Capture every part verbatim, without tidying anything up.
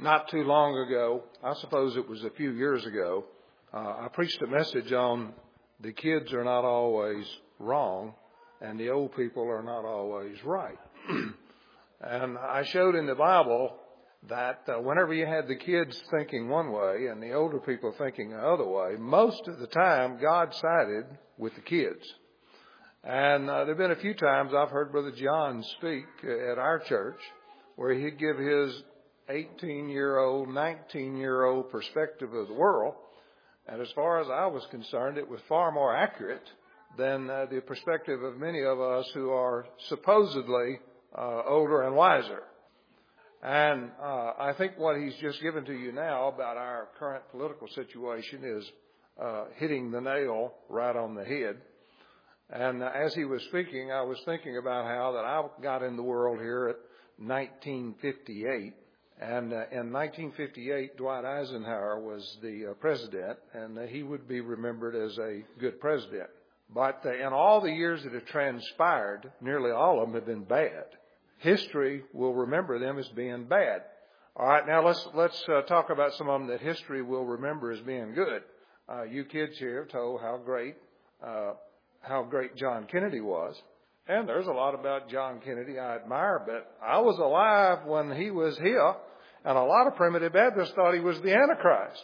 not too long ago, I suppose it was a few years ago, uh, I preached a message on the kids are not always wrong and the old people are not always right. And I showed in the Bible that uh, whenever you had the kids thinking one way and the older people thinking the other way, most of the time God sided with the kids. And uh, there have been a few times I've heard Brother John speak uh, at our church where he'd give his eighteen-year-old, nineteen-year-old perspective of the world. And as far as I was concerned, it was far more accurate than uh, the perspective of many of us who are supposedly uh, older and wiser. And uh, I think what he's just given to you now about our current political situation is uh, hitting the nail right on the head. And uh, as he was speaking, I was thinking about how that I got in the world here at nineteen fifty-eight. And uh, in nineteen fifty-eight, Dwight Eisenhower was the uh, president, and uh, he would be remembered as a good president. But uh, in all the years that have transpired, nearly all of them have been bad. History will remember them as being bad. All right, now let's let's uh, talk about some of them that history will remember as being good. Uh, you kids here have told how great uh, how great John Kennedy was. And there's a lot about John Kennedy I admire, but I was alive when he was here, and a lot of primitive Baptists thought he was the Antichrist.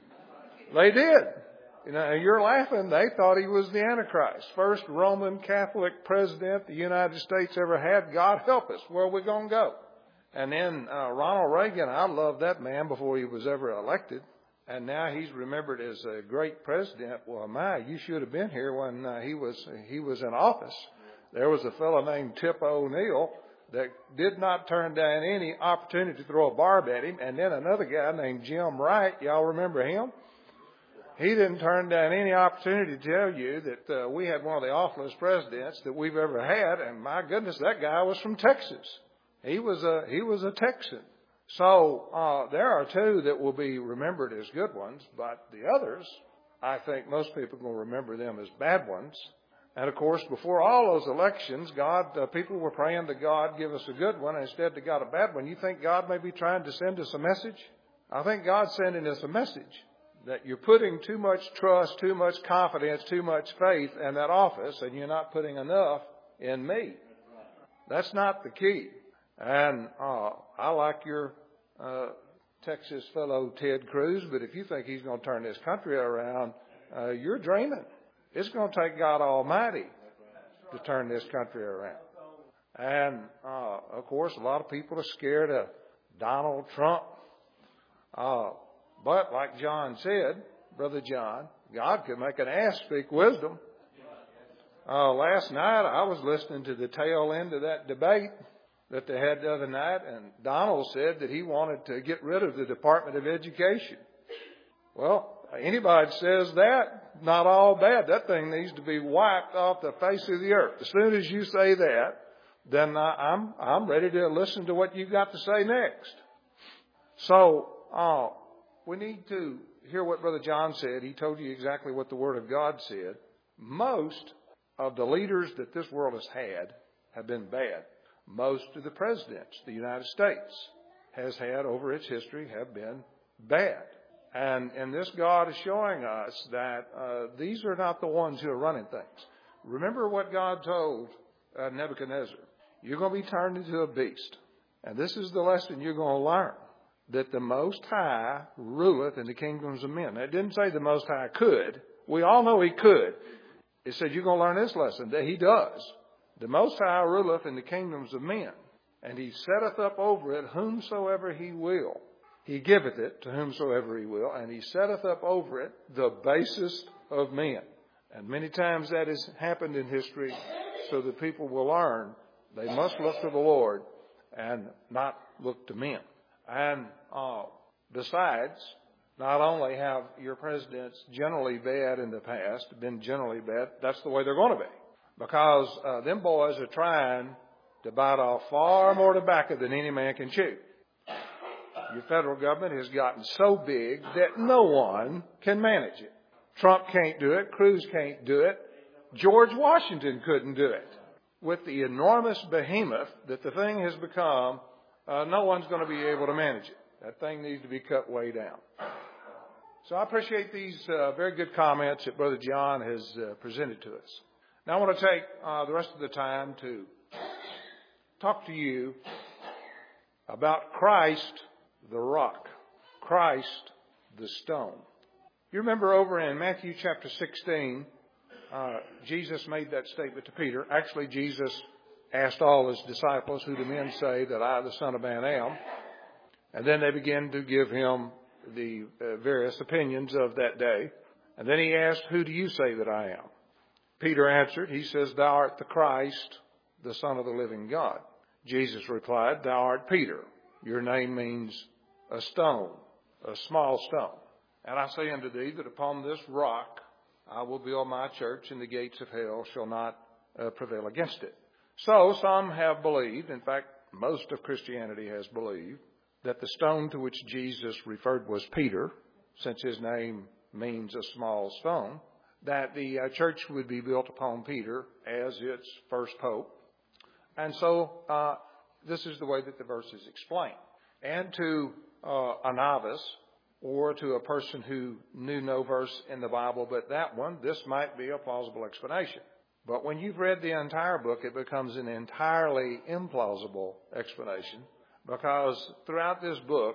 They did. You know, you're laughing. They thought he was the Antichrist. First Roman Catholic president the United States ever had. God help us. Where are we going to go? And then uh, Ronald Reagan, I loved that man before he was ever elected. And now he's remembered as a great president. Well, my, you should have been here when uh, he was he was in office. There was a fellow named Tip O'Neill that did not turn down any opportunity to throw a barb at him. And then another guy named Jim Wright, y'all remember him? He didn't turn down any opportunity to tell you that uh, we had one of the awfulest presidents that we've ever had. And my goodness, that guy was from Texas. He was a, he was a Texan. So uh, there are two that will be remembered as good ones, but the others, I think most people will remember them as bad ones. And, of course, before all those elections, God, uh, people were praying to God, give us a good one, and instead they got a bad one. You think God may be trying to send us a message? I think God's sending us a message that you're putting too much trust, too much confidence, too much faith in that office, and you're not putting enough in me. That's not the key. And uh, I like your uh, Texas fellow Ted Cruz, but if you think he's going to turn this country around, uh, you're dreaming. It's going to take God Almighty to turn this country around. And, uh, of course, a lot of people are scared of Donald Trump. Uh, but like John said, Brother John, God could make an ass speak wisdom. Uh, last night I was listening to the tail end of that debate that they had the other night, and Donald said that he wanted to get rid of the Department of Education. Well, anybody that says that, not all bad. That thing needs to be wiped off the face of the earth. As soon as you say that, then I'm I'm ready to listen to what you've got to say next. So uh, we need to hear what Brother John said. He told you exactly what the Word of God said. Most of the leaders that this world has had have been bad. Most of the presidents the United States has had over its history have been bad. And, and this God is showing us that uh, these are not the ones who are running things. Remember what God told uh, Nebuchadnezzar. You're going to be turned into a beast. And this is the lesson you're going to learn. That the Most High ruleth in the kingdoms of men. Now, it didn't say the Most High could. We all know He could. It said you're going to learn this lesson, that He does. The Most High ruleth in the kingdoms of men. And He setteth up over it whomsoever He will. He giveth it to whomsoever He will, and He setteth up over it the basest of men. And many times that has happened in history, so that people will learn they must look to the Lord and not look to men. And uh, besides, not only have your presidents generally bad in the past, been generally bad, that's the way they're going to be. Because uh, them boys are trying to bite off far more tobacco than any man can chew. Your federal government has gotten so big that no one can manage it. Trump can't do it. Cruz can't do it. George Washington couldn't do it. With the enormous behemoth that the thing has become, uh, no one's going to be able to manage it. That thing needs to be cut way down. So I appreciate these uh, very good comments that Brother John has uh, presented to us. Now I want to take uh, the rest of the time to talk to you about Christ the rock, Christ the stone. You remember over in Matthew chapter sixteen, uh, Jesus made that statement to Peter. Actually, Jesus asked all his disciples, who do men say that I, the Son of Man, am? And then they began to give him the uh, various opinions of that day. And then he asked, who do you say that I am? Peter answered, he says, thou art the Christ, the Son of the living God. Jesus replied, thou art Peter. Your name means a stone, a small stone. And I say unto thee that upon this rock I will build my church, and the gates of hell shall not uh, prevail against it. So some have believed, in fact, most of Christianity has believed, that the stone to which Jesus referred was Peter, since his name means a small stone, that the uh, church would be built upon Peter as its first pope. And so uh, this is the way that the verse is explained. And to uh, a novice or to a person who knew no verse in the Bible but that one, this might be a plausible explanation. But when you've read the entire book, it becomes an entirely implausible explanation, because throughout this book,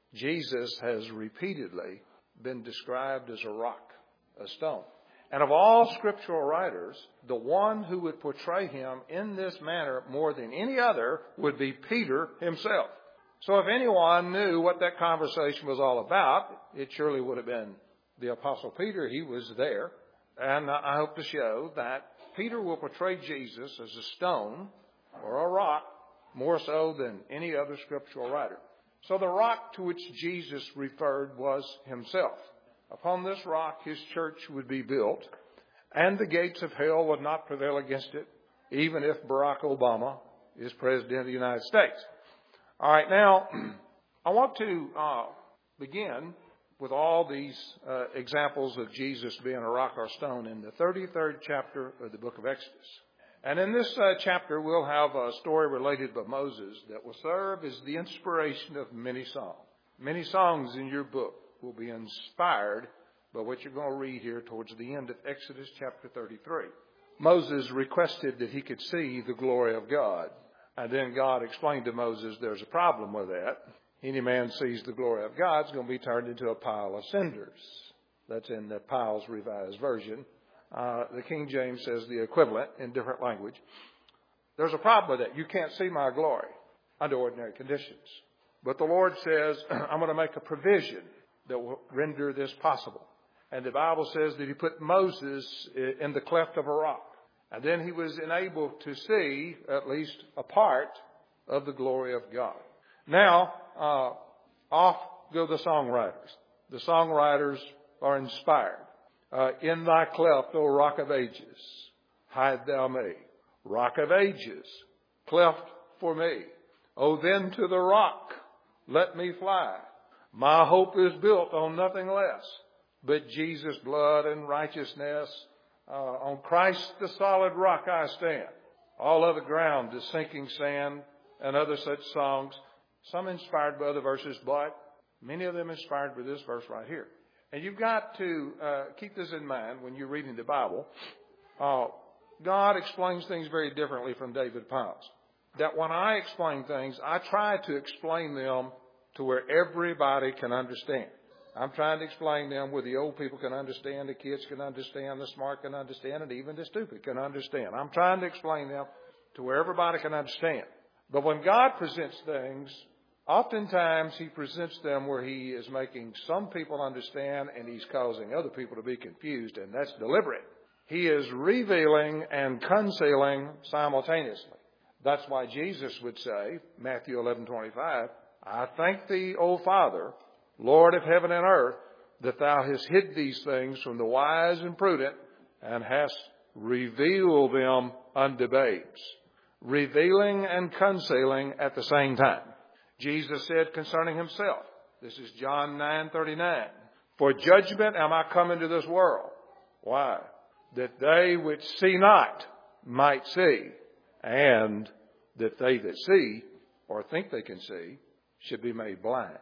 Jesus has repeatedly been described as a rock, a stone. And of all scriptural writers, the one who would portray him in this manner more than any other would be Peter himself. So if anyone knew what that conversation was all about, it surely would have been the Apostle Peter. He was there. And I hope to show that Peter will portray Jesus as a stone or a rock more so than any other scriptural writer. So the rock to which Jesus referred was himself. Upon this rock his church would be built, and the gates of hell would not prevail against it, even if Barack Obama is President of the United States. All right, now, I want to uh, begin with all these uh, examples of Jesus being a rock or stone in the thirty-third chapter of the book of Exodus. And in this uh, chapter, we'll have a story related by Moses that will serve as the inspiration of many songs. Many songs in your book will be inspired by what you're going to read here towards the end of Exodus chapter thirty-three. Moses requested that he could see the glory of God. And then God explained to Moses there's a problem with that. Any man sees the glory of God is going to be turned into a pile of cinders. That's in the Pile's Revised Version. Uh, the King James says the equivalent in different language. There's a problem with that. You can't see my glory under ordinary conditions. But the Lord says, I'm going to make a provision that will render this possible. And the Bible says that he put Moses in the cleft of a rock. And then he was enabled to see at least a part of the glory of God. Now, uh, off go the songwriters. The songwriters are inspired. Uh, in thy cleft, O rock of ages, hide thou me. Rock of ages, cleft for me. O then to the rock, let me fly. My hope is built on nothing less but Jesus' blood and righteousness. Uh, on Christ the solid rock I stand. All other ground is sinking sand, and other such songs. Some inspired by other verses, but many of them inspired by this verse right here. And you've got to uh, keep this in mind when you're reading the Bible. Uh, God explains things very differently from David Piles. That when I explain things, I try to explain them to where everybody can understand. I'm trying to explain them where the old people can understand, the kids can understand, the smart can understand, and even the stupid can understand. I'm trying to explain them to where everybody can understand. But when God presents things, oftentimes he presents them where he is making some people understand and he's causing other people to be confused, and that's deliberate. He is revealing and concealing simultaneously. That's why Jesus would say, Matthew eleven twenty-five, I thank thee, O Father, Lord of heaven and earth, that thou hast hid these things from the wise and prudent and hast revealed them unto babes. Revealing and concealing at the same time. Jesus said concerning himself, this is John nine thirty-nine, for judgment am I come into this world. Why? That they which see not might see, and that they that see or think they can see should be made blind.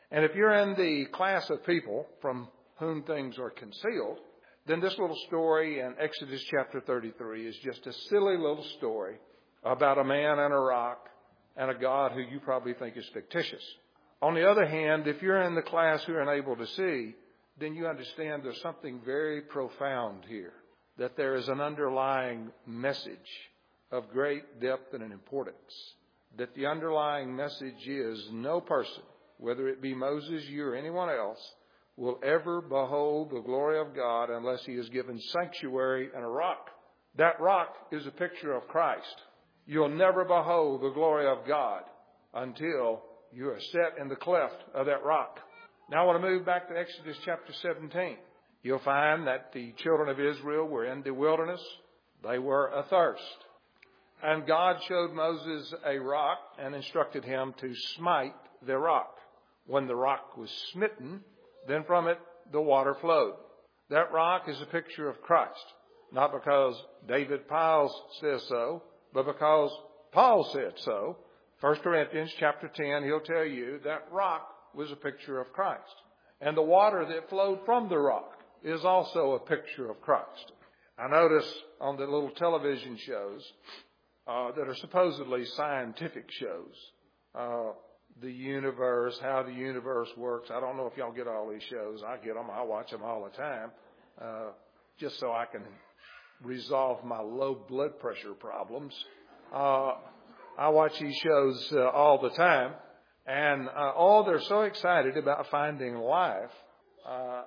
And if you're in the class of people from whom things are concealed, then this little story in Exodus chapter thirty-three is just a silly little story about a man and a rock and a God who you probably think is fictitious. On the other hand, if you're in the class who are unable to see, then you understand there's something very profound here, that there is an underlying message of great depth and importance, that the underlying message is no person, whether it be Moses, you, or anyone else, will ever behold the glory of God unless he is given sanctuary and a rock. That rock is a picture of Christ. You'll never behold the glory of God until you are set in the cleft of that rock. Now I want to move back to Exodus chapter seventeen. You'll find that the children of Israel were in the wilderness. They were athirst. And God showed Moses a rock and instructed him to smite the rock. When the rock was smitten, then from it the water flowed. That rock is a picture of Christ, not because David Piles says so, but because Paul said so. First Corinthians chapter ten, he'll tell you that rock was a picture of Christ. And the water that flowed from the rock is also a picture of Christ. I notice on the little television shows uh, that are supposedly scientific shows, uh, the universe, how the universe works. I don't know if y'all get all these shows. I get them. I watch them all the time, uh, just so I can resolve my low blood pressure problems. Uh, I watch these shows uh, all the time, and uh, all they're so excited about finding life uh,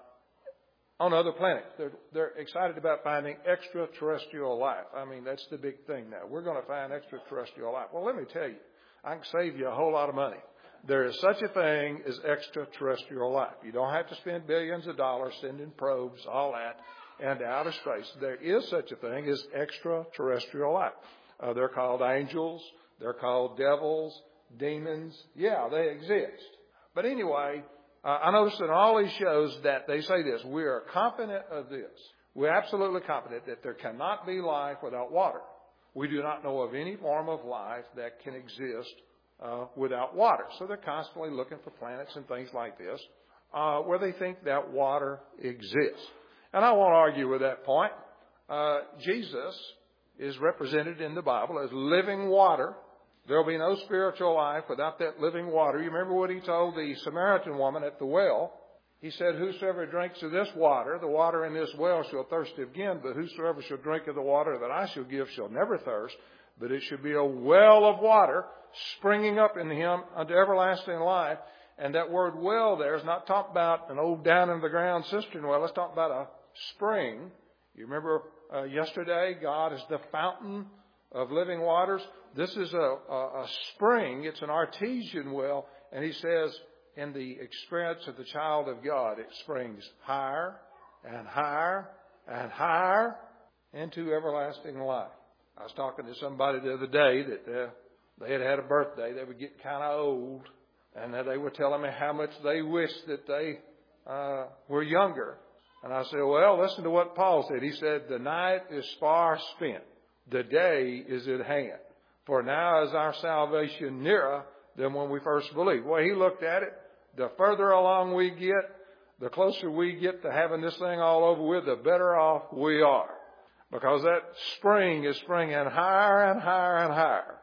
on other planets. They're, they're excited about finding extraterrestrial life. I mean, that's the big thing now. We're going to find extraterrestrial life. Well, let me tell you, I can save you a whole lot of money. There is such a thing as extraterrestrial life. You don't have to spend billions of dollars sending probes, all that, into outer space. There is such a thing as extraterrestrial life. Uh, they're called angels. They're called devils, demons. Yeah, they exist. But anyway, uh, I noticed in all these shows that they say this: we are confident of this. We're absolutely confident that there cannot be life without water. We do not know of any form of life that can exist uh, without water. So they're constantly looking for planets and things like this uh, where they think that water exists. And I won't argue with that point. Uh, Jesus is represented in the Bible as living water. There will be no spiritual life without that living water. You remember what he told the Samaritan woman at the well? He said, whosoever drinks of this water, the water in this well, shall thirst again, but whosoever shall drink of the water that I shall give shall never thirst, but it shall be a well of water springing up in him unto everlasting life. And that word well there is not talking about an old down in the ground cistern well. It's talking about a spring. You remember uh, yesterday, God is the fountain of living waters. This is a, a, a spring. It's an artesian well. And he says, in the experience of the child of God, it springs higher and higher and higher into everlasting life. I was talking to somebody the other day that uh, they had had a birthday. They were getting kind of old. And they were telling me how much they wished that they uh, were younger. And I said, well, listen to what Paul said. He said, the night is far spent. The day is at hand. For now is our salvation nearer than when we first believed. Well, he looked at it. The further along we get, the closer we get to having this thing all over with, the better off we are. Because that spring is springing higher and higher and higher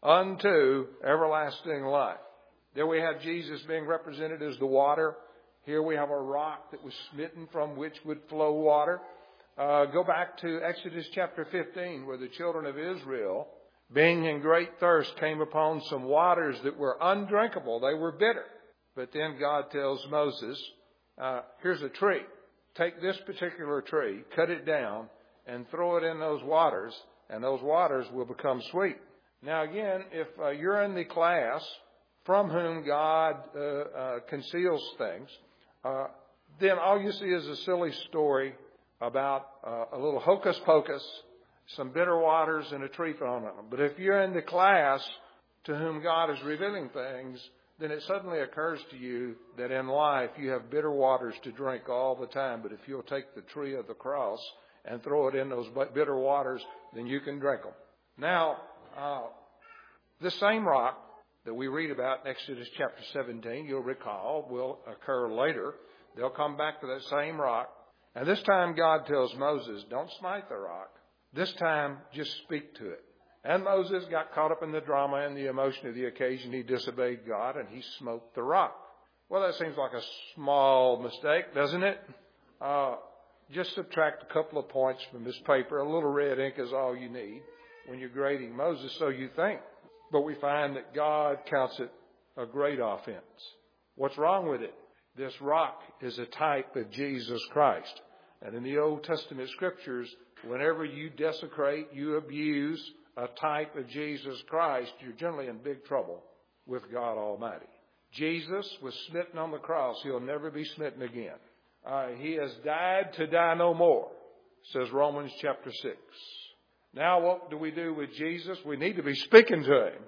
unto everlasting life. There we have Jesus being represented as the water. Here we have a rock that was smitten from which would flow water. Uh, go back to Exodus chapter fifteen, where the children of Israel, being in great thirst, came upon some waters that were undrinkable. They were bitter. But then God tells Moses, uh, here's a tree. Take this particular tree, cut it down, and throw it in those waters, and those waters will become sweet. Now again, if uh, you're in the class from whom God uh, uh, conceals things, uh, then all you see is a silly story about uh, a little hocus pocus, some bitter waters, and a tree thrown on them. But if you're in the class to whom God is revealing things, then it suddenly occurs to you that in life you have bitter waters to drink all the time. But if you'll take the tree of the cross and throw it in those bitter waters, then you can drink them. Now, uh, this same rock that we read about in Exodus chapter seventeen, you'll recall, will occur later. They'll come back to that same rock. And this time God tells Moses, don't smite the rock. This time, just speak to it. And Moses got caught up in the drama and the emotion of the occasion. He disobeyed God and he smote the rock. Well, that seems like a small mistake, doesn't it? Uh, just subtract a couple of points from this paper. A little red ink is all you need when you're grading Moses, so you think. But we find that God counts it a great offense. What's wrong with it? This rock is a type of Jesus Christ. And in the Old Testament scriptures, whenever you desecrate, you abuse a type of Jesus Christ, you're generally in big trouble with God Almighty. Jesus was smitten on the cross. He'll never be smitten again. Uh, he has died to die no more, says Romans chapter six. Now what do we do with Jesus? We need to be speaking to him.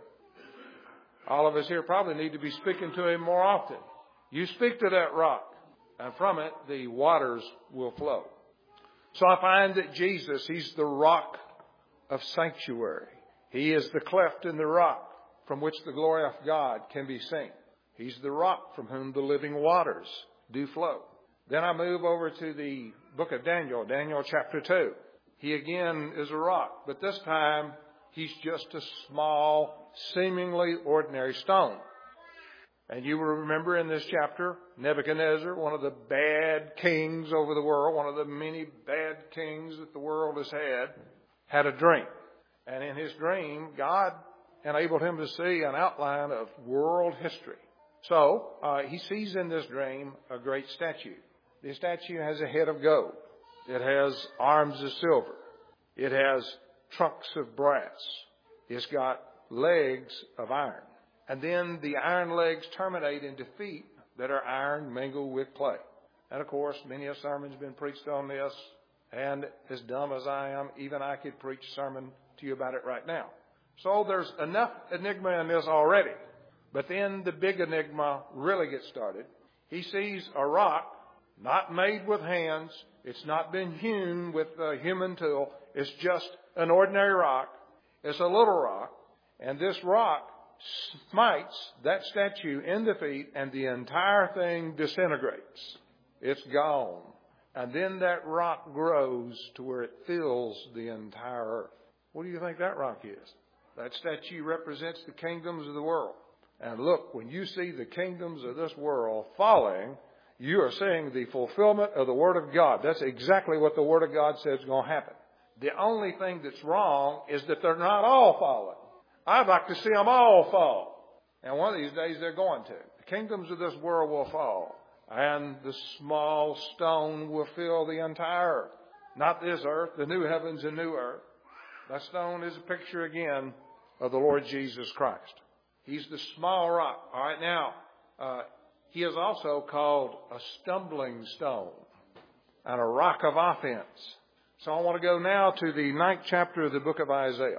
All of us here probably need to be speaking to him more often. You speak to that rock, and from it the waters will flow. So I find that Jesus, he's the rock of sanctuary. He is the cleft in the rock from which the glory of God can be seen. He's the rock from whom the living waters do flow. Then I move over to the book of Daniel, Daniel chapter two. He again is a rock, but this time he's just a small, seemingly ordinary stone. And you will remember in this chapter, Nebuchadnezzar, one of the bad kings over the world, one of the many bad kings that the world has had, had a dream. And in his dream, God enabled him to see an outline of world history. So uh, he sees in this dream a great statue. The statue has a head of gold. It has arms of silver. It has trunks of brass. It's got legs of iron. And then the iron legs terminate into feet that are iron mingled with clay. And of course, many a sermon's been preached on this. And as dumb as I am, even I could preach a sermon to you about it right now. So there's enough enigma in this already. But then the big enigma really gets started. He sees a rock not made with hands. It's not been hewn with a human tool. It's just an ordinary rock. It's a little rock. And this rock smites that statue in the feet, and the entire thing disintegrates. It's gone. And then that rock grows to where it fills the entire earth. What do you think that rock is? That statue represents the kingdoms of the world. And look, when you see the kingdoms of this world falling, you are seeing the fulfillment of the Word of God. That's exactly what the Word of God says is going to happen. The only thing that's wrong is that they're not all falling. I'd like to see them all fall. And one of these days they're going to. The kingdoms of this world will fall. And the small stone will fill the entire earth. Not this earth, the new heavens and new earth. That stone is a picture again of the Lord Jesus Christ. He's the small rock. All right, now, uh, he is also called a stumbling stone and a rock of offense. So I want to go now to the ninth chapter of the book of Isaiah.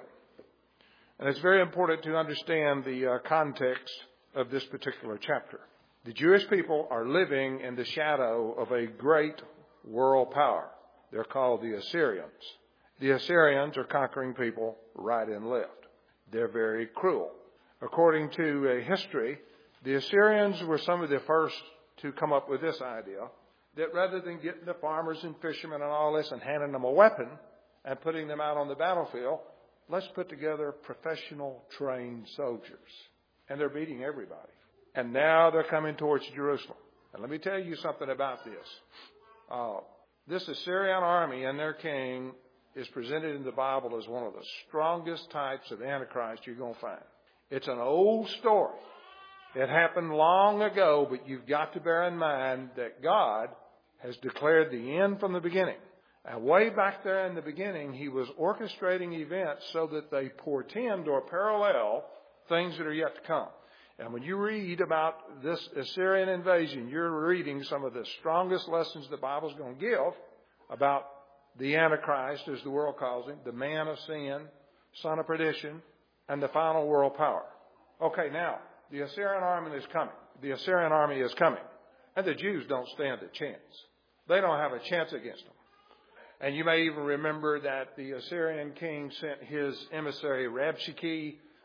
And it's very important to understand the uh, context of this particular chapter. The Jewish people are living in the shadow of a great world power. They're called the Assyrians. The Assyrians are conquering people right and left. They're very cruel. According to uh, history, the Assyrians were some of the first to come up with this idea that rather than getting the farmers and fishermen and all this and handing them a weapon and putting them out on the battlefield, let's put together professional trained soldiers. And they're beating everybody. And now they're coming towards Jerusalem. And let me tell you something about this. Uh, this Assyrian army and their king is presented in the Bible as one of the strongest types of Antichrist you're going to find. It's an old story. It happened long ago, but you've got to bear in mind that God has declared the end from the beginning. And way back there in the beginning, he was orchestrating events so that they portend or parallel things that are yet to come. And when you read about this Assyrian invasion, you're reading some of the strongest lessons the Bible's going to give about the Antichrist, as the world calls him, the man of sin, son of perdition, and the final world power. Okay, now, the Assyrian army is coming. The Assyrian army is coming. And the Jews don't stand a chance. They don't have a chance against them. And you may even remember that the Assyrian king sent his emissary Rabshakeh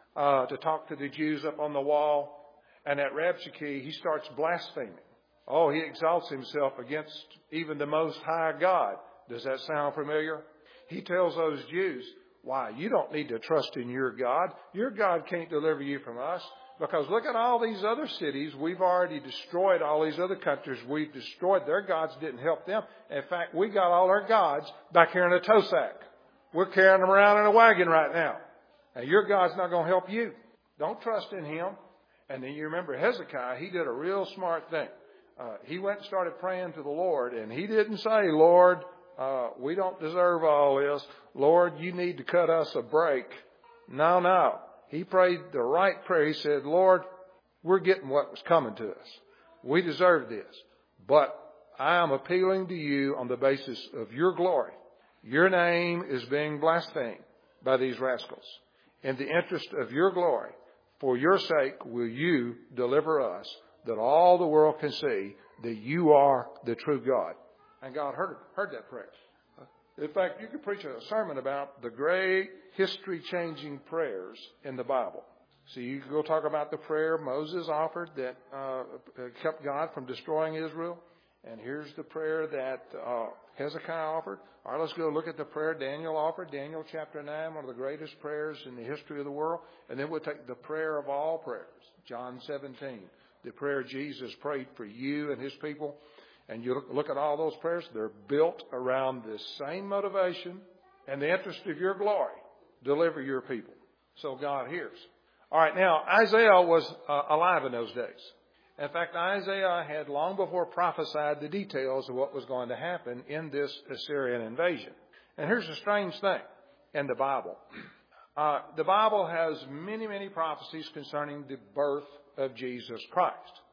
uh, to talk to the Jews up on the wall. And at Rabshakeh, he starts blaspheming. Oh, he exalts himself against even the Most High God. Does that sound familiar? He tells those Jews, why, you don't need to trust in your God. Your God can't deliver you from us. Because look at all these other cities. We've already destroyed all these other countries. We've destroyed their gods, didn't help them. In fact, we got all our gods back here in a tow sack. We're carrying them around in a wagon right now. And your God's not going to help you. Don't trust in him. And then you remember Hezekiah, he did a real smart thing. Uh, he went and started praying to the Lord, and he didn't say, Lord, uh, we don't deserve all this. Lord, you need to cut us a break. No, no. He prayed the right prayer. He said, Lord, we're getting what was coming to us. We deserve this. But I am appealing to you on the basis of your glory. Your name is being blasphemed by these rascals. In the interest of your glory, for your sake, will you deliver us, that all the world can see that you are the true God. And God heard, heard that prayer. In fact, you could preach a sermon about the great history-changing prayers in the Bible. So you could go talk about the prayer Moses offered that uh, kept God from destroying Israel. And here's the prayer that uh, Hezekiah offered. All right, let's go look at the prayer Daniel offered. Daniel chapter nine, one of the greatest prayers in the history of the world. And then we'll take the prayer of all prayers, John seventeen. The prayer Jesus prayed for you and his people. And you look, look at all those prayers. They're built around this same motivation and the interest of your glory. Deliver your people. So God hears. All right, now Isaiah was uh, alive in those days. In fact, Isaiah had long before prophesied the details of what was going to happen in this Assyrian invasion. And here's the strange thing in the Bible. Uh, the Bible has many, many prophecies concerning the birth of Jesus Christ.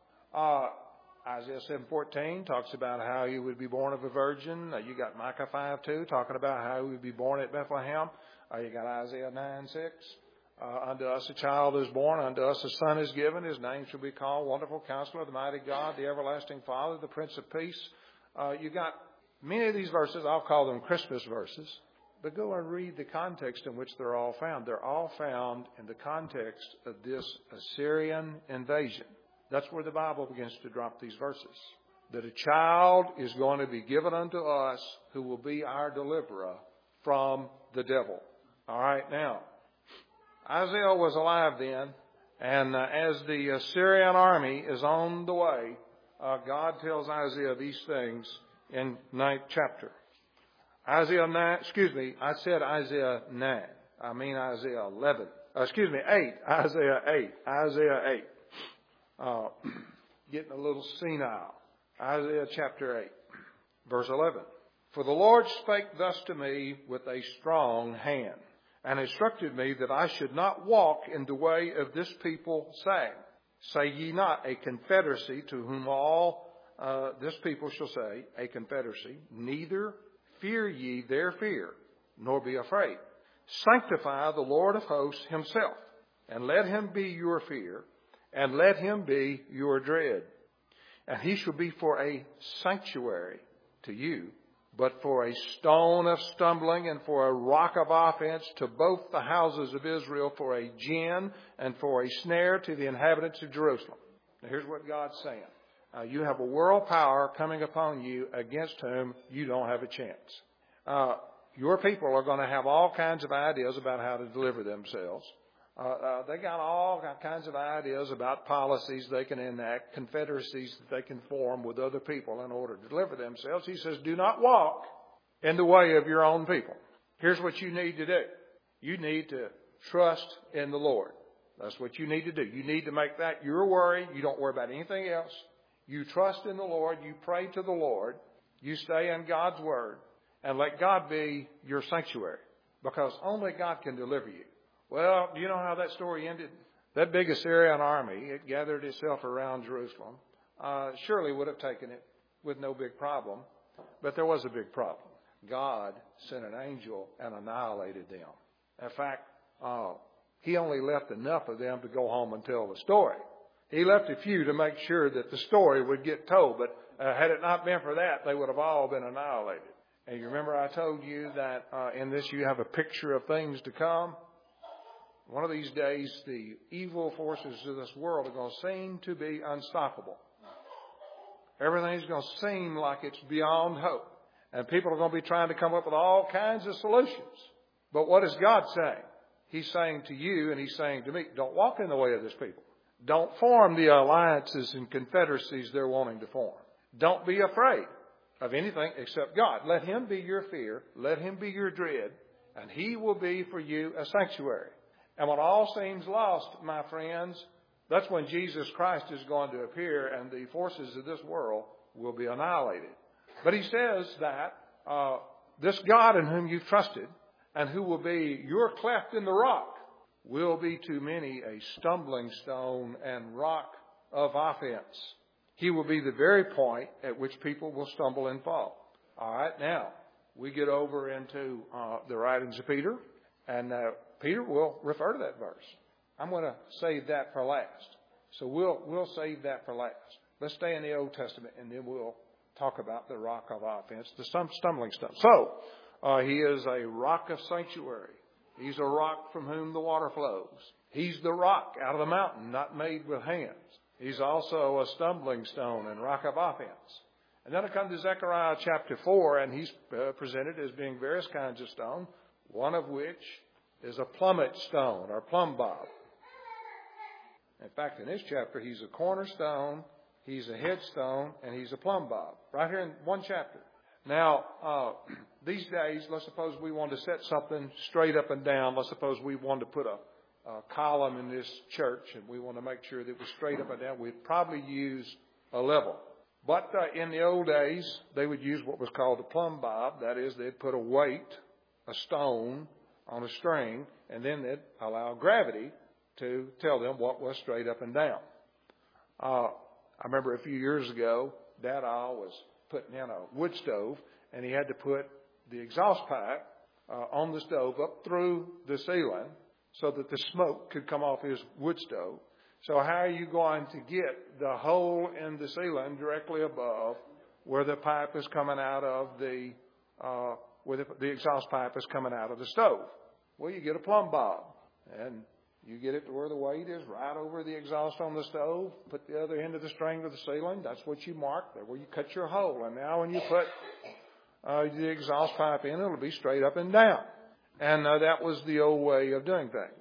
Uh, Isaiah seven fourteen talks about how he would be born of a virgin. Uh, you got Micah five two talking about how he would be born at Bethlehem. Uh, you got Isaiah nine six. Uh, unto us a child is born, unto us a son is given. His name shall be called Wonderful Counselor, the Mighty God, the Everlasting Father, the Prince of Peace. Uh, you got many of these verses. I'll call them Christmas verses. But go and read the context in which they're all found. They're all found in the context of this Assyrian invasion. That's where the Bible begins to drop these verses. That a child is going to be given unto us who will be our deliverer from the devil. All right, now, Isaiah was alive then, and uh, as the Assyrian army is on the way, uh, God tells Isaiah these things in ninth chapter. Isaiah nine, excuse me, I said Isaiah nine. I mean Isaiah eleven. Uh, excuse me, eight. Isaiah eight. Isaiah eight. Uh, getting a little senile. Isaiah chapter eight, verse eleven. For the Lord spake thus to me with a strong hand, and instructed me that I should not walk in the way of this people, saying, Say ye not a confederacy, to whom all uh, this people shall say, a confederacy, neither fear ye their fear, nor be afraid. Sanctify the Lord of hosts himself, and let him be your fear, and let him be your dread. And he shall be for a sanctuary to you, but for a stone of stumbling and for a rock of offense to both the houses of Israel, for a gin and for a snare to the inhabitants of Jerusalem. Now here's what God's saying. Uh, you have a world power coming upon you against whom you don't have a chance. Uh, your people are going to have all kinds of ideas about how to deliver themselves. Uh, uh, they got all kinds of ideas about policies they can enact, confederacies that they can form with other people in order to deliver themselves. He says, do not walk in the way of your own people. Here's what you need to do. You need to trust in the Lord. That's what you need to do. You need to make that your worry. You don't worry about anything else. You trust in the Lord. You pray to the Lord. You stay in God's Word. And let God be your sanctuary. Because only God can deliver you. Well, do you know how that story ended? That big Assyrian army, it gathered itself around Jerusalem, uh, surely would have taken it with no big problem. But there was a big problem. God sent an angel and annihilated them. In fact, uh, he only left enough of them to go home and tell the story. He left a few to make sure that the story would get told. But uh, had it not been for that, they would have all been annihilated. And you remember I told you that uh, in this you have a picture of things to come? One of these days, the evil forces of this world are going to seem to be unstoppable. Everything's going to seem like it's beyond hope. And people are going to be trying to come up with all kinds of solutions. But what is God saying? He's saying to you and he's saying to me, don't walk in the way of this people. Don't form the alliances and confederacies they're wanting to form. Don't be afraid of anything except God. Let him be your fear. Let him be your dread. And he will be for you a sanctuary. And when all seems lost, my friends, that's when Jesus Christ is going to appear and the forces of this world will be annihilated. But he says that uh, this God in whom you've trusted and who will be your cleft in the rock will be to many a stumbling stone and rock of offense. He will be the very point at which people will stumble and fall. All right, now we get over into uh, the writings of Peter, and uh, Peter will refer to that verse. I'm going to save that for last. So we'll we'll save that for last. Let's stay in the Old Testament, and then we'll talk about the rock of offense, the stumbling stone. So uh, he is a rock of sanctuary. He's a rock from whom the water flows. He's the rock out of the mountain, not made with hands. He's also a stumbling stone and rock of offense. And then I come to Zechariah chapter four, and he's uh, presented as being various kinds of stone, one of which is a plummet stone or plumb bob. In fact, in this chapter, he's a cornerstone, he's a headstone, and he's a plumb bob. Right here in one chapter. Now, uh, these days, let's suppose we want to set something straight up and down. Let's suppose we want to put a, a column in this church, and we want to make sure that it was straight up and down. We'd probably use a level. But uh, in the old days, they would use what was called a plumb bob. That is, they'd put a weight, a stone, on a string, and then they'd allow gravity to tell them what was straight up and down. Uh, I remember a few years ago, Dad was putting in a wood stove, and he had to put the exhaust pipe uh, on the stove up through the ceiling so that the smoke could come off his wood stove. So how are you going to get the hole in the ceiling directly above where the pipe is coming out of the, uh, where the, the exhaust pipe is coming out of the stove? Well, you get a plumb bob, and you get it to where the weight is right over the exhaust on the stove. Put the other end of the string to the ceiling. That's what you mark. There where you cut your hole. And now when you put uh, the exhaust pipe in, it'll be straight up and down. And uh, that was the old way of doing things.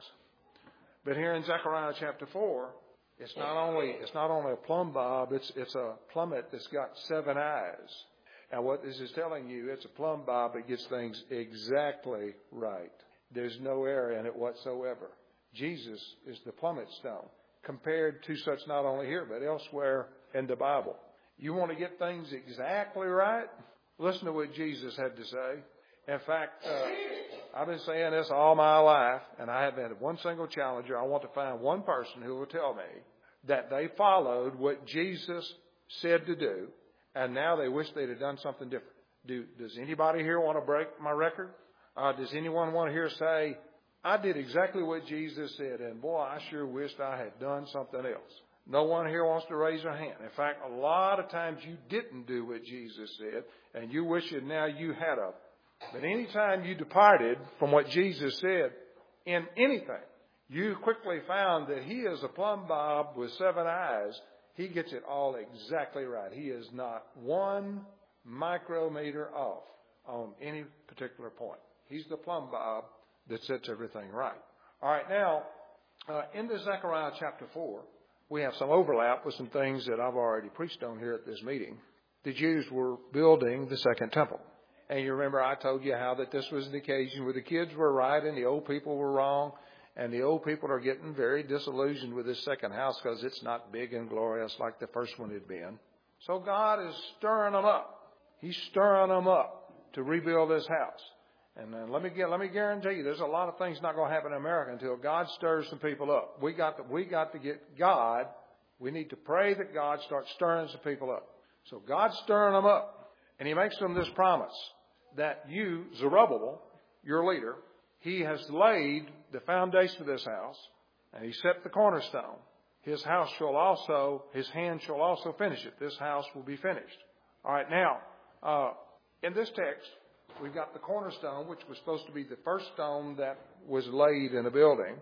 But here in Zechariah chapter four, it's not only it's not only a plumb bob. It's it's a plummet that's got seven eyes. And what this is telling you, it's a plumb bob that gets things exactly right. There's no error in it whatsoever. Jesus is the plummet stone compared to such not only here but elsewhere in the Bible. You want to get things exactly right? Listen to what Jesus had to say. In fact, uh, I've been saying this all my life, and I haven't had one single challenger. I want to find one person who will tell me that they followed what Jesus said to do, and now they wish they'd have done something different. Do, does anybody here want to break my record? Uh, does anyone want to hear say, I did exactly what Jesus said, and boy, I sure wished I had done something else. No one here wants to raise their hand. In fact, a lot of times you didn't do what Jesus said, and you wish that now you had a. But any time you departed from what Jesus said in anything, you quickly found that he is a plumb bob with seven eyes. He gets it all exactly right. He is not one micrometer off on any particular point. He's the plumb bob that sets everything right. All right, now, uh, in the Zechariah chapter four, we have some overlap with some things that I've already preached on here at this meeting. The Jews were building the second temple. And you remember I told you how that this was an occasion where the kids were right and the old people were wrong. And the old people are getting very disillusioned with this second house because it's not big and glorious like the first one had been. So God is stirring them up. He's stirring them up to rebuild this house. And then let me get, let me guarantee you, there's a lot of things not going to happen in America until God stirs some people up. We got to, we got to get God. We need to pray that God starts stirring some people up. So God's stirring them up, and He makes them this promise that you, Zerubbabel, your leader, he has laid the foundation of this house, and he set the cornerstone. His house shall also, his hand shall also finish it. This house will be finished. All right, now, uh, in this text, we've got the cornerstone, which was supposed to be the first stone that was laid in a building.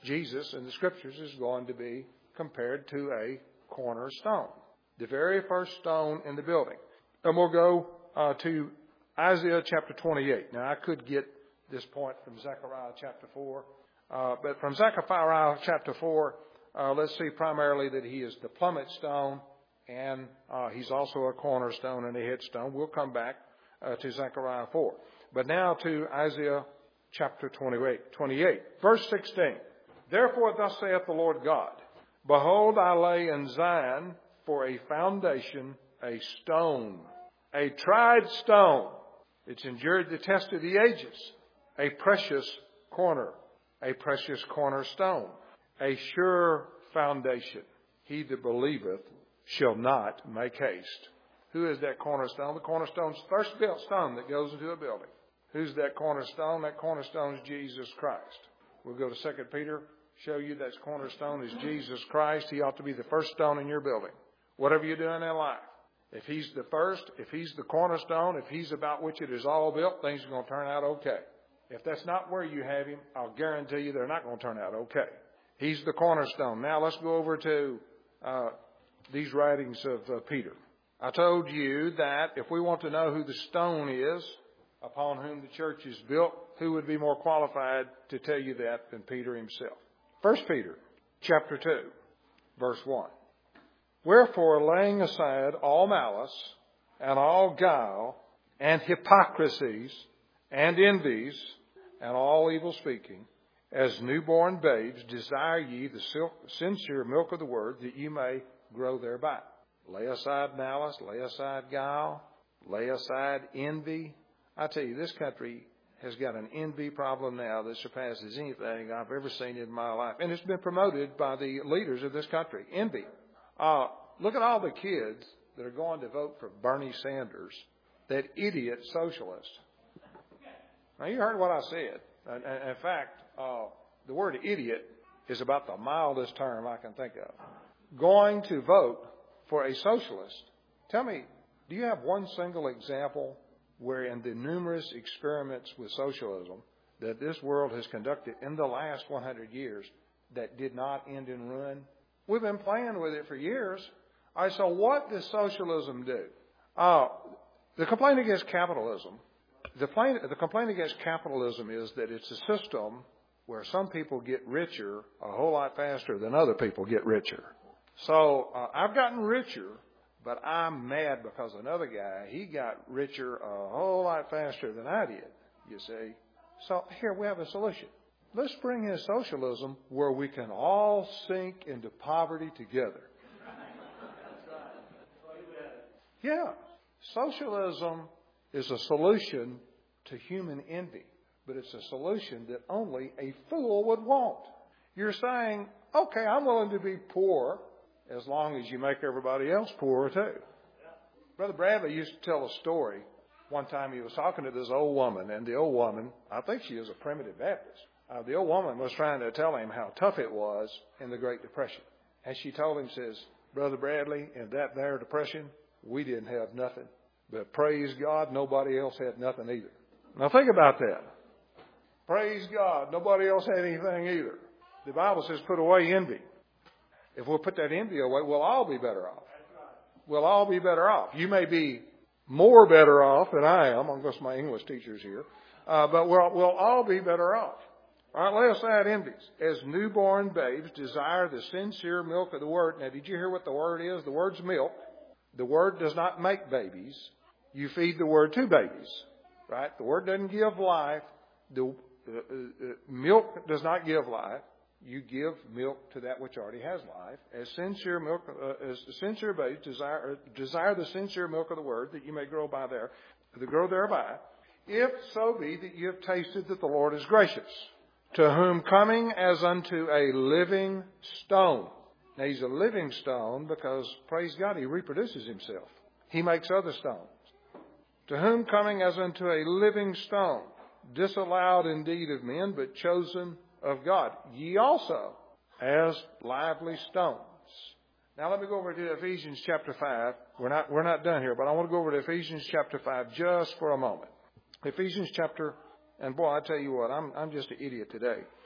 Jesus in the Scriptures is going to be compared to a cornerstone, the very first stone in the building. And we'll go uh, to Isaiah chapter twenty-eight. Now, I could get this point from Zechariah chapter four, uh, but from Zechariah chapter four, uh, let's see primarily that he is the plummet stone, and uh, he's also a cornerstone and a headstone. We'll come back uh, to Zechariah four. But now to Isaiah chapter twenty-eight, twenty-eight, verse sixteen. Therefore thus saith the Lord God, behold, I lay in Zion for a foundation a stone, a tried stone. It's endured the test of the ages, a precious corner, a precious cornerstone, a sure foundation. He that believeth shall not make haste. Who is that cornerstone? The cornerstone's first built stone that goes into a building. Who's that cornerstone? That cornerstone is Jesus Christ. We'll go to Second Peter, show you that cornerstone is Jesus Christ. He ought to be the first stone in your building. Whatever you're doing in life, if he's the first, if he's the cornerstone, if he's about which it is all built, things are going to turn out okay. If that's not where you have him, I'll guarantee you they're not going to turn out okay. He's the cornerstone. Now let's go over to uh, these writings of uh, Peter. I told you that if we want to know who the stone is upon whom the church is built, who would be more qualified to tell you that than Peter himself? First Peter chapter two, verse one. Wherefore, laying aside all malice and all guile and hypocrisies and envies and all evil speaking, as newborn babes, desire ye the sincere milk of the word, that ye may grow thereby. Lay aside malice, lay aside guile, lay aside envy. I tell you, this country has got an envy problem now that surpasses anything I've ever seen in my life. And it's been promoted by the leaders of this country. Envy. Uh, look at all the kids that are going to vote for Bernie Sanders, that idiot socialist. Now, you heard what I said. And, and in fact, uh, the word idiot is about the mildest term I can think of. Going to vote for a socialist. Tell me, do you have one single example where in the numerous experiments with socialism that this world has conducted in the last one hundred years that did not end in ruin? We've been playing with it for years. All right, so what does socialism do? Uh, the complaint against capitalism, the, plain, the complaint against capitalism is that it's a system where some people get richer a whole lot faster than other people get richer. So uh, I've gotten richer, but I'm mad because another guy, he got richer a whole lot faster than I did, you see. So here we have a solution. Let's bring in socialism where we can all sink into poverty together. Yeah, socialism is a solution to human envy, but it's a solution that only a fool would want. You're saying, okay, I'm willing to be poor as long as you make everybody else poor too. Brother Bradley used to tell a story. One time he was talking to this old woman, and the old woman, I think she is a primitive Baptist. Uh, the old woman was trying to tell him how tough it was in the Great Depression. And she told him, says, Brother Bradley, in that there depression, we didn't have nothing. But praise God, nobody else had nothing either. Now think about that. Praise God, nobody else had anything either. The Bible says put away envy. If we'll put that envy away, we'll all be better off. We'll all be better off. You may be more better off than I am, unless my English teacher's here, uh, but we'll, we'll all be better off. All right, lay aside envies. As newborn babes desire the sincere milk of the word. Now, did you hear what the word is? The word's milk. The word does not make babies. You feed the word to babies, right? The word doesn't give life. The uh, uh, milk does not give life. You give milk to that which already has life. As sincere milk, uh, as sincere babes desire, uh, desire the sincere milk of the word, that you may grow by there, to grow thereby. If so be that you have tasted that the Lord is gracious, to whom coming as unto a living stone. Now he's a living stone because, praise God, he reproduces himself. He makes other stones. To whom coming as unto a living stone, disallowed indeed of men, but chosen of God, ye also as lively stones. Now let me go over to Ephesians chapter five. We're not, we're not done here, but I want to go over to Ephesians chapter five just for a moment. Ephesians chapter, and boy, I tell you what, I'm, I'm just an idiot today.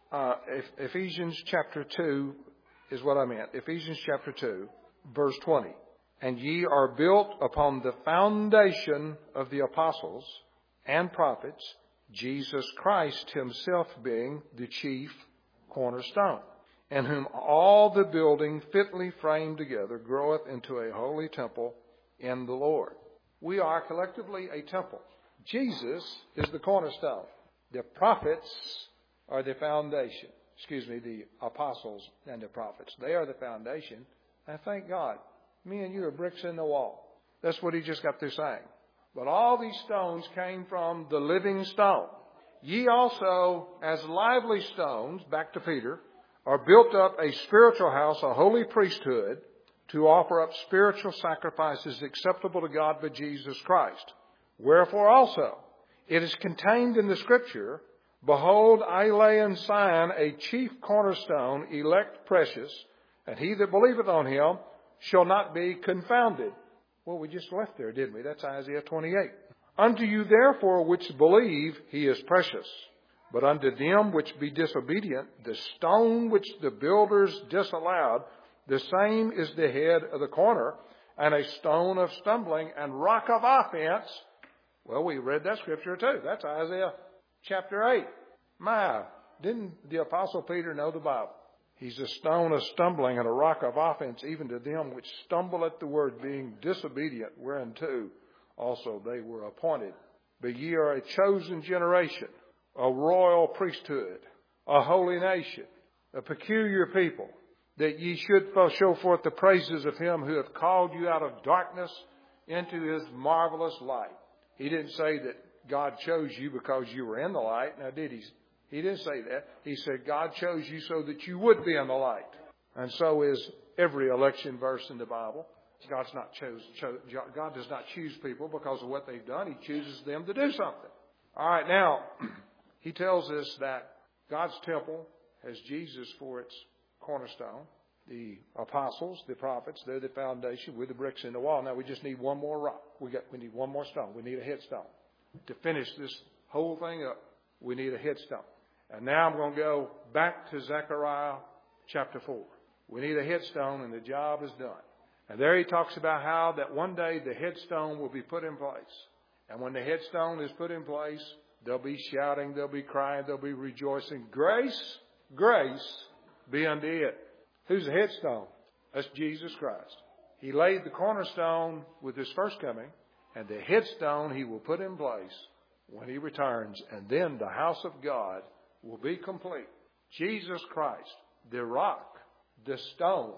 Uh, Ephesians chapter two is what I meant. Ephesians chapter two, verse twenty. And ye are built upon the foundation of the apostles and prophets, Jesus Christ himself being the chief cornerstone, in whom all the building fitly framed together groweth into a holy temple in the Lord. We are collectively a temple. Jesus is the cornerstone. The prophets are the foundation. Excuse me, the apostles and the prophets. They are the foundation. And thank God, me and you are bricks in the wall. That's what he just got through saying. But all these stones came from the living stone. Ye also, as lively stones, back to Peter, are built up a spiritual house, a holy priesthood, to offer up spiritual sacrifices acceptable to God by Jesus Christ. Wherefore also, it is contained in the Scripture, behold, I lay in Sion a chief cornerstone, elect precious, and he that believeth on him shall not be confounded. Well, we just left there, didn't we? That's Isaiah twenty-eight. Unto you therefore which believe, he is precious. But unto them which be disobedient, the stone which the builders disallowed, the same is the head of the corner, and a stone of stumbling and rock of offense. Well, we read that scripture too. That's Isaiah chapter eight. My, didn't the Apostle Peter know the Bible? He's a stone of stumbling and a rock of offense, even to them which stumble at the word, being disobedient, whereunto also they were appointed. But ye are a chosen generation, a royal priesthood, a holy nation, a peculiar people, that ye should show forth the praises of him who hath called you out of darkness into his marvelous light. He didn't say that God chose you because you were in the light. Now, did he? He didn't say that. He said God chose you so that you would be in the light. And so is every election verse in the Bible. God's not chose, chose, God does not choose people because of what they've done. He chooses them to do something. All right, now, he tells us that God's temple has Jesus for its cornerstone. The apostles, the prophets, they're the foundation. We're the bricks in the wall. Now we just need one more rock. We got, we need one more stone. We need a headstone. To finish this whole thing up, we need a headstone. And now I'm going to go back to Zechariah chapter four. We need a headstone and the job is done. And there he talks about how that one day the headstone will be put in place. And when the headstone is put in place, they'll be shouting, they'll be crying, they'll be rejoicing. Grace, grace be unto it. Who's the headstone? That's Jesus Christ. He laid the cornerstone with his first coming, and the headstone he will put in place when he returns. And then the house of God will be complete. Jesus Christ, the rock, the stone.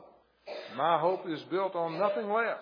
My hope is built on nothing less.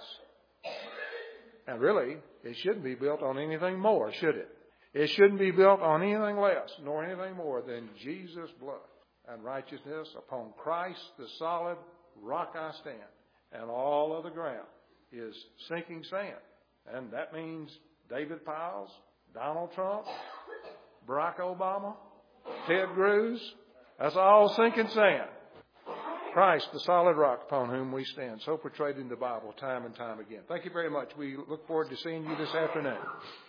And really, it shouldn't be built on anything more, should it? It shouldn't be built on anything less, nor anything more than Jesus' blood and righteousness. Upon Christ, the solid rock I stand, and all other ground is sinking sand. And that means David Piles, Donald Trump, Barack Obama, Ted Cruz. That's all sinking sand. Christ, the solid rock upon whom we stand. So portrayed in the Bible time and time again. Thank you very much. We look forward to seeing you this afternoon.